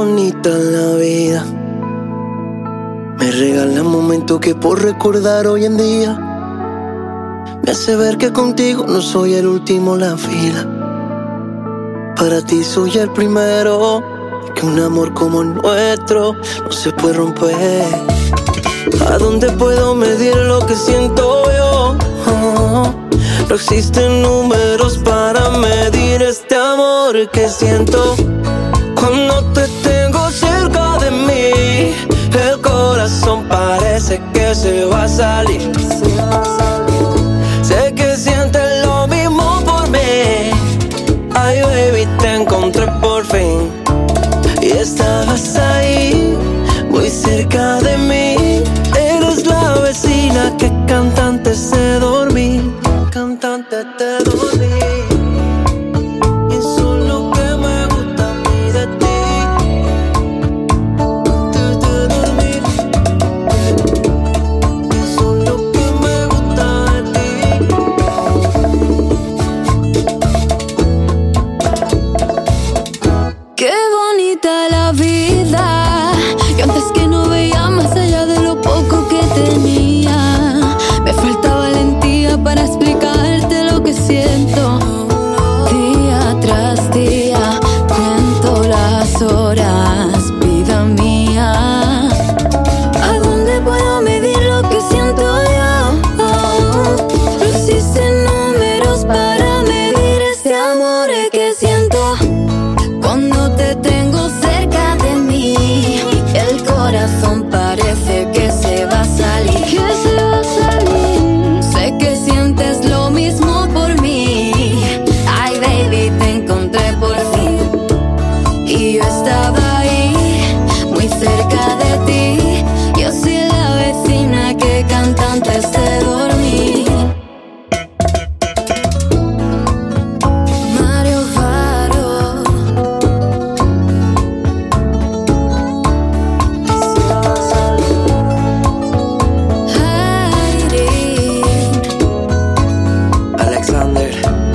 bonita la vida. Me regala momentos que por recordar hoy en día me hace ver que contigo no soy el último en la fila. Para ti soy el primero, que un amor como el nuestro no se puede romper. ¿A dónde puedo medir lo que siento yo? No existen números para medir este amor que siento. Cuando te tengo cerca de mí, el corazón parece que se va a salir. Sé que sientes lo mismo por mí. Ay, baby, te encontré por fin. Y estabas ahí, muy cerca de mí. Eres la vecina que canta antes de dormir. Cantante de dormir. Y eso es lo que me gusta a mí de ti. Antes de dormir. Y eso es lo que me gusta de ti. Qué bonita la vida. Yo antes que no veía más allá de lo poco que tenía. Me falta valentía para explicarte lo que siento. Día tras día cuento las horas, vida mía. ¿A dónde puedo medir lo que siento yo? No existen números para medir este amor que siento. Cuando te tengo cerca de mí, el corazón parece que se va a salir. Que se va a salir. Sé que sientes lo mismo por mí. Ay, baby, te encontré por fin. Y yo estaba ahí, muy cerca de ti. Yo soy la vecina que canta antes de dormir. Mario Faro. Alexander.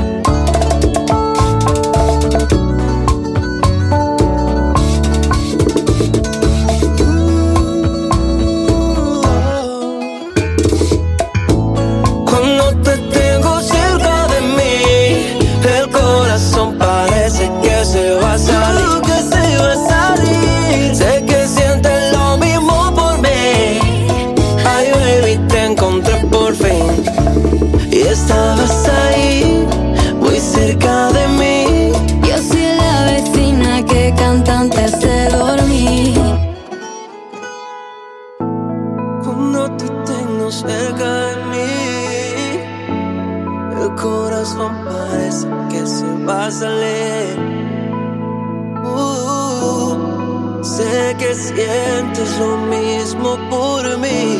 Cuando te tengo cerca de mí, el corazón parece que se va a salir. Que se va a salir. Sé que sientes lo mismo por mí. Ay, baby, te encontré por fin. Y estabas ahí, muy cerca de mí. Yo soy la vecina que canta antes de dormir. Cuando te tengo cerca de mí, el corazón parece que se va a salir. Sé que sientes lo mismo por mí.